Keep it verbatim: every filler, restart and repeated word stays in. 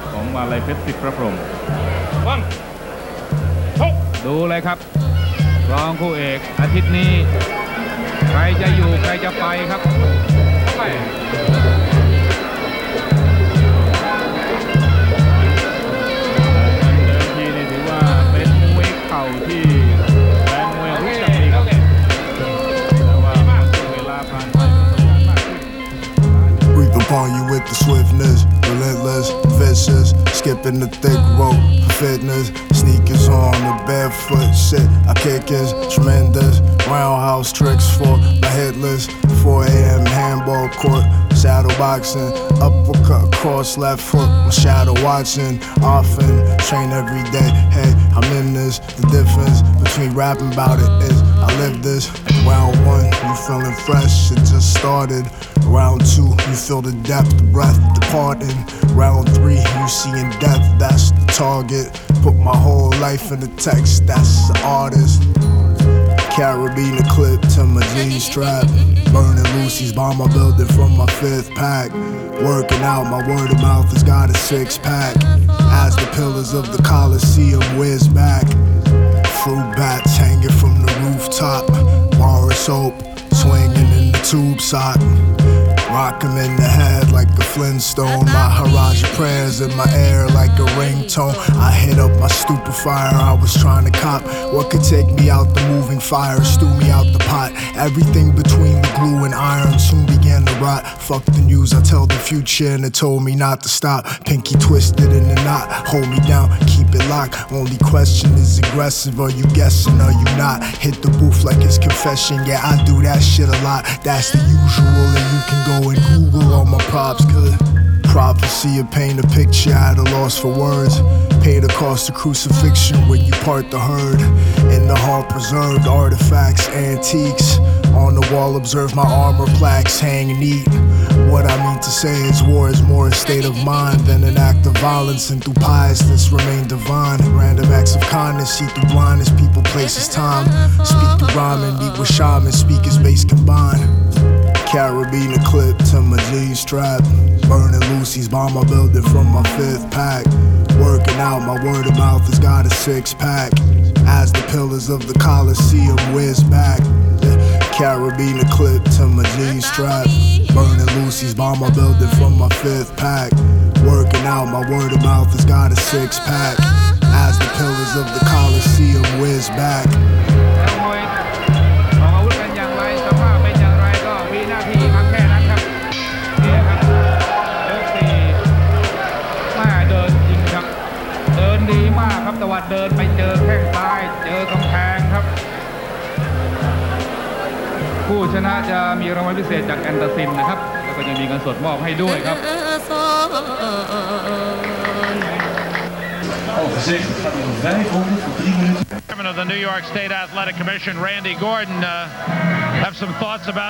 ของมาลัยเพชรสิทธิ์พระพรหมดูเลยครับรองคู่เอกอาทิตย์นี้ใครจะอยู่ใครจะไปครับไปเดิมทีนี่ถือว่าเป็นมวยเข่าที่แฟนมวยรู้จักดีครับแต่ว่าเวลาผ่านไปมากขึ้น Creep upon you with the swiftness, relentless, vicious, skipping the thick rope for fitness. Sneakers on the barefoot shit. I kick is tremendous. Roundhouse tricks for my headless. four a.m. handball court. Shadow boxing, uppercut, cross left hook. My shadow watching, often train every day. Hey, I'm in this. The difference between rapping about it is I live this. Round one, you feeling fresh, it just started. Round two, you feel the depth, the breath departing. Round three, you seeing death, that's the target. Put my whole life in the text, that's the artist. Carabiner clip to my jeans strap. Burning Lucy's bomb my building from my fifth pack. Working out, my word of mouth has got a six pack. As the pillars of the Coliseum whiz back. Fruit bats hanging from the rooftop. Bar soap swinging in the tube sock. Rock him in the head like a Flintstone. Maharaja prayers in my air like a ringtone. I hit up my stupefier, I was trying to cop what could take me out the moving fire, stew me out the pot. Everything between the glue and iron soon began to rot. Fuck the news, I tell the future and it told me not to stop. Pinky twisted in the knot, hold me down, keep it locked. Only question is aggressive, are you guessing, are you not? Hit the booth like it's confession, yeah I do that shit a lot. That's the usual and you can go and Google all my props, good. Prophecy or paint a picture at a loss for words. Pay the cost of crucifixion when you part the herd. In the hall preserved artifacts, antiques. On the wall observe my armor plaques hang neat. What I mean to say is war is more a state of mind than an act of violence, and through piousness remain divine. Random acts of kindness see through blindness, people, places, time. Speak through rhyme and meet with shamans, speakers base combined. Carabiner clip to my jeans strap. Burning Lucy's bomb my building from my fifth pack. Working out, my word of mouth has got a six pack. As the pillars of the Coliseum whiz back. Carabiner clip to my jeans strap. Burning Lucy's bomb my building from my fifth pack. Working out, my word of mouth has got a six pack. As the pillars of the Coliseum whiz back. ตะวันเดินไปเจอแข้งซ้ายเจอกำแพงครับผู้ชนะจะมีรางวัลพิเศษจากแอนตาซินนะครับแล้วก็จะมีเงินสดมอบให้ด้วยครับ Al gezegd, het gaat om vijf ronden voor drie minuten. Chairman of the New York State Athletic Commission, Randy Gordon, uh, have some thoughts about